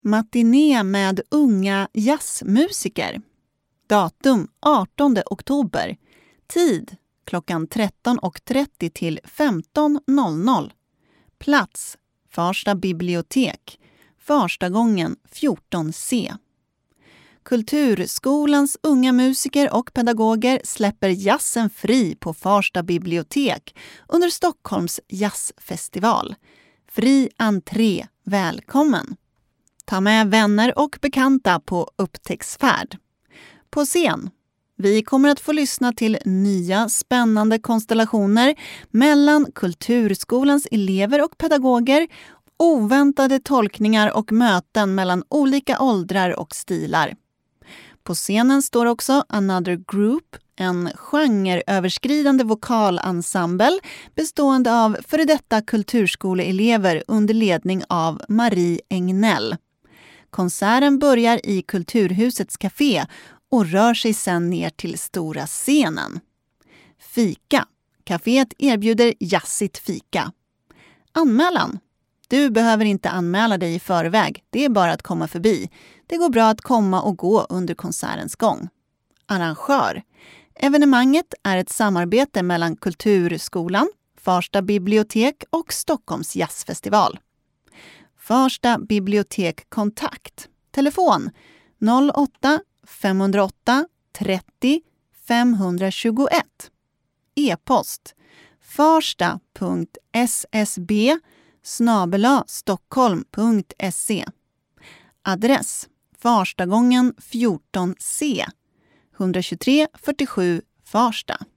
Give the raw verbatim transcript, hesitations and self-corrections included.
Matiné med unga jazzmusiker. Datum artonde oktober. Tid klockan tretton och trettio till femton noll noll. Plats Farsta bibliotek. Farstagången fjorton C. Kulturskolans unga musiker och pedagoger släpper jazzen fri på Farsta bibliotek under Stockholms jazzfestival. Fri entré, välkommen! Ta med vänner och bekanta på upptäcktsfärd. På scen. Vi kommer att få lyssna till nya spännande konstellationer mellan Kulturskolans elever och pedagoger, oväntade tolkningar och möten mellan olika åldrar och stilar. På scenen står också Another Group, en genreöverskridande vokalensemble bestående av före detta kulturskoleelever under ledning av Marie Engnell. Konserten börjar i Kulturhusets café och rör sig sedan ner till stora scenen. Fika. Caféet erbjuder jazzigt fika. Anmälan. Du behöver inte anmäla dig i förväg, det är bara att komma förbi. Det går bra att komma och gå under konsertens gång. Arrangör. Evenemanget är ett samarbete mellan Kulturskolan, Farsta bibliotek och Stockholms jazzfestival. Farsta bibliotek kontakt. Telefon noll åtta fem noll åtta trettio femhundratjugoett. E-post farsta punkt s s b snabel-a stockholm punkt se. Adress Farstagången fjorton C. etthundratjugotre fyrtiosju Farsta.